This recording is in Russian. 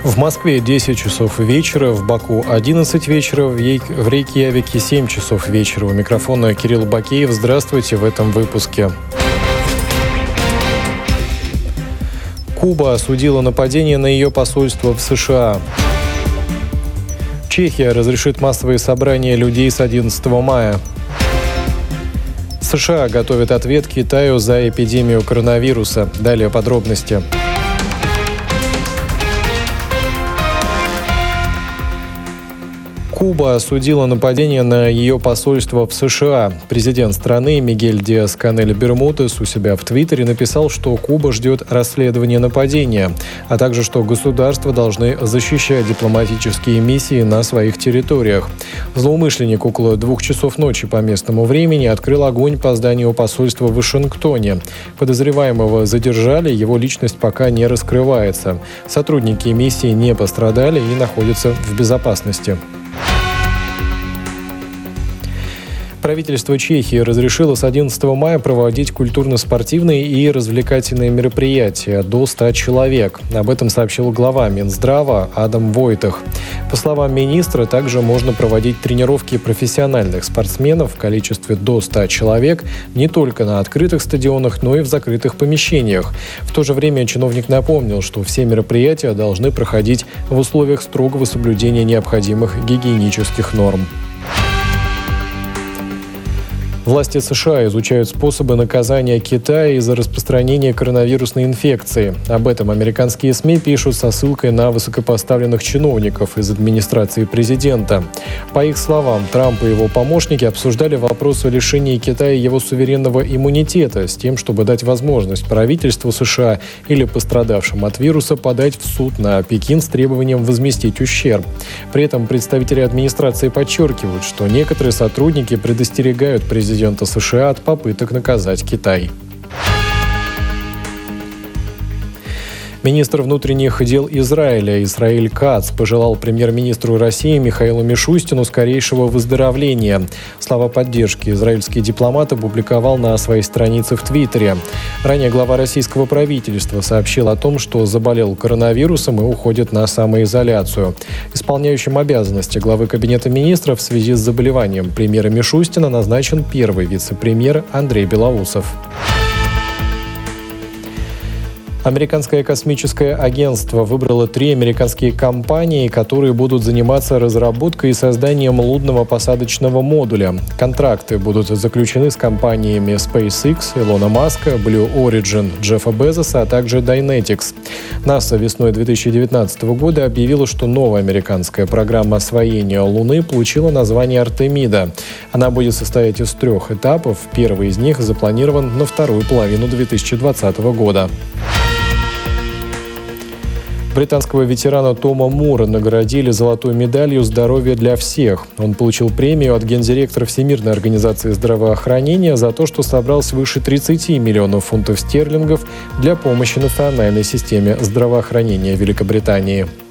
В Москве 10 часов вечера, в Баку 11 вечера, в Рейкьявике 7 часов вечера. У микрофона Кирилл Бакеев. Здравствуйте в этом выпуске. Куба осудила нападение на ее посольство в США. Чехия разрешит массовые собрания людей с 11 мая. США готовят ответ Китаю за эпидемию коронавируса. Далее подробности. Куба осудила нападение на ее посольство в США. Президент страны Мигель Диас-Канель Бермудес у себя в Твиттере написал, что Куба ждет расследования нападения, а также что государства должны защищать дипломатические миссии на своих территориях. Злоумышленник около 2 часов ночи по местному времени открыл огонь по зданию посольства в Вашингтоне. Подозреваемого задержали, его личность пока не раскрывается. Сотрудники миссии не пострадали и находятся в безопасности. Правительство Чехии разрешило с 11 мая проводить культурно-спортивные и развлекательные мероприятия до 100 человек. Об этом сообщил глава Минздрава Адам Войтах. По словам министра, также можно проводить тренировки профессиональных спортсменов в количестве до 100 человек не только на открытых стадионах, но и в закрытых помещениях. В то же время чиновник напомнил, что все мероприятия должны проходить в условиях строгого соблюдения необходимых гигиенических норм. Власти США изучают способы наказания Китая из-за распространения коронавирусной инфекции. Об этом американские СМИ пишут со ссылкой на высокопоставленных чиновников из администрации президента. По их словам, Трамп и его помощники обсуждали вопрос о лишении Китая его суверенного иммунитета с тем, чтобы дать возможность правительству США или пострадавшим от вируса подать в суд на Пекин с требованием возместить ущерб. При этом представители администрации подчеркивают, что некоторые сотрудники предостерегают президента США от попыток наказать Китай. Министр внутренних дел Израиля Исраэль Кац пожелал премьер-министру России Михаилу Мишустину скорейшего выздоровления. Слова поддержки израильский дипломат опубликовал на своей странице в Твиттере. Ранее глава российского правительства сообщил о том, что заболел коронавирусом и уходит на самоизоляцию. Исполняющим обязанности главы Кабинета министров в связи с заболеванием премьера Мишустина назначен первый вице-премьер Андрей Белоусов. Американское космическое агентство выбрало 3 американские компании, которые будут заниматься разработкой и созданием лунного посадочного модуля. Контракты будут заключены с компаниями SpaceX, Илона Маска, Blue Origin, Джеффа Безоса, а также Dynetics. НАСА весной 2019 года объявила, что новая американская программа освоения Луны получила название «Артемида». Она будет состоять из 3 этапов. Первый из них запланирован на вторую половину 2020 года. Британского ветерана Тома Мура наградили золотой медалью «Здоровье для всех». Он получил премию от гендиректора Всемирной организации здравоохранения за то, что собрал свыше 30 миллионов фунтов стерлингов для помощи национальной системе здравоохранения Великобритании.